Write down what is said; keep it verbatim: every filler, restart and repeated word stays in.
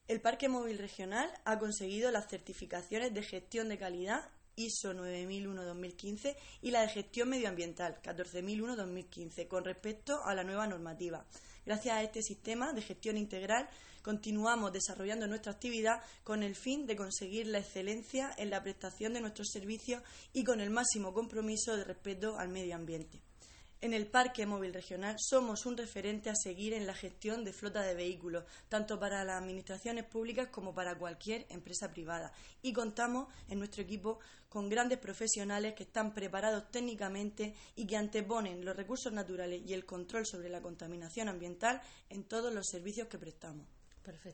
El Parque Móvil Regional ha conseguido las certificaciones de gestión de calidad I S O nueve mil uno dos mil quince y la de gestión medioambiental catorce mil uno dos mil quince con respecto a la nueva normativa. Gracias a este sistema de gestión integral continuamos desarrollando nuestra actividad con el fin de conseguir la excelencia en la prestación de nuestros servicios y con el máximo compromiso de respeto al medio ambiente. En el Parque Móvil Regional somos un referente a seguir en la gestión de flota de vehículos, tanto para las administraciones públicas como para cualquier empresa privada. Y contamos en nuestro equipo con grandes profesionales que están preparados técnicamente y que anteponen los recursos naturales y el control sobre la contaminación ambiental en todos los servicios que prestamos. Perfecto.